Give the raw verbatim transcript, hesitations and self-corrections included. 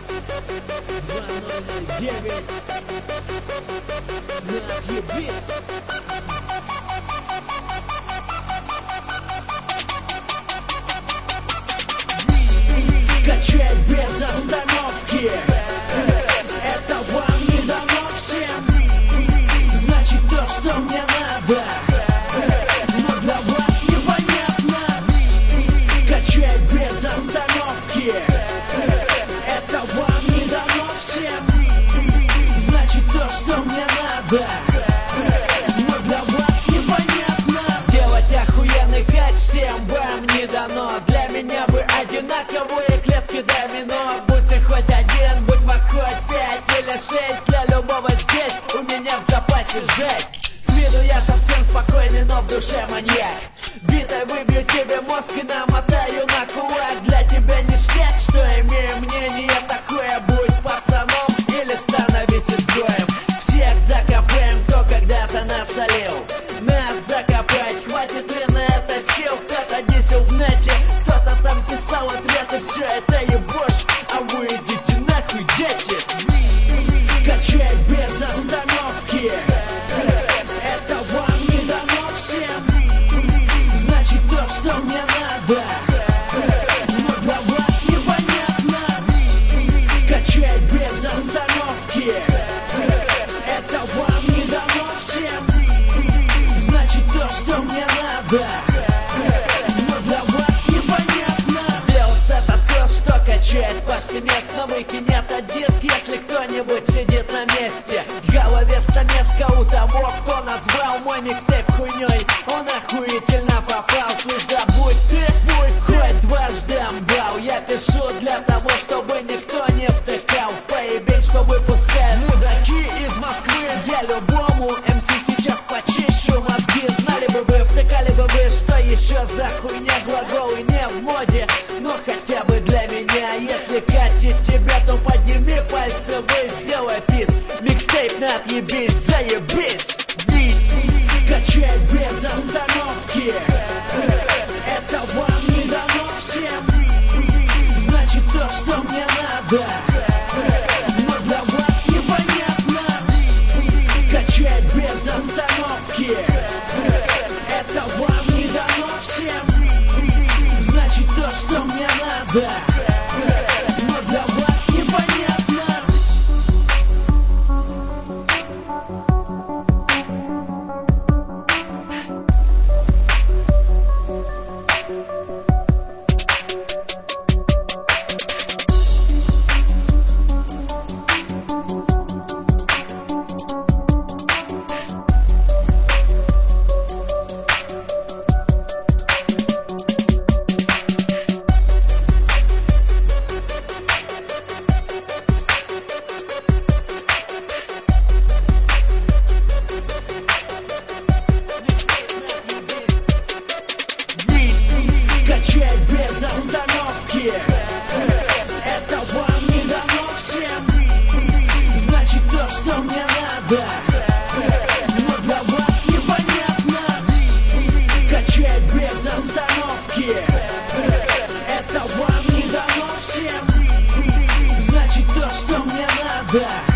два ноль ноль девять на отъебись. Качать без остановки, это вам не дано всем. Значит то, что мне надо, но для вас непонятно. Качать без остановки, это вам не дано всем. Значит то, что мне надо, но для вас непонятно. Сделать охуенный кач всем вам не дано. Для меня вы одинаковые клетки домино. Будь ты хоть один, будь вас хоть пять или шесть, для любого здесь у меня в запасе жесть. С виду я совсем спокойный, но в душе маньяк. Битой выбью тебе мозг и намотаю на кулак. Для тебя ништяк, что имею мнение такое. Будь пацаном или становись изгоем. Всех закопаем, кто когда-то насолил. Нас закопать, хватит ли на это сил? Кто-то дизел в нете, кто-то там писал ответы. Все это ебошь, а вы идите нахуй, дети. Качать без остановки, это вам не дано всем. Значит то, что мне надо, но для вас непонятно. Качать без остановки, это вам не дано всем. Значит то, что мне надо, но для вас непонятно. Белс — это то, что качает повсеместно. Выкинет диск, если кто-нибудь сидит на месте. В голове стамеска у того, кто назвал мой микстейп хуйней. Он охуительно попал. Слышь, да будь ты, будь хоть дважды амбал. Я пишу для того, чтобы никто не втыкал в поебень, что выпускают мудаки из Москвы. Я любому эм си сейчас почищу мозги. Знали бы вы, втыкали бы вы, что еще за хуйня. Глаголы не в моде, но хотя бы для меня. Если катит тебя, то подними пальцы, вы сделай пис. Микстейп на отъебись, заебись. Качать без остановки, это вам не дано всем. Значит то, что мне надо, но для вас непонятно. Качать без остановки, это вам не дано всем. Значит то, что мне надо, но для вас непонятно. Качать без остановки, это вам не дано всем. Значит то, что мне надо, но для вас непонятно. Качать без остановки, это вам не дано всем. Значит то, что мне надо.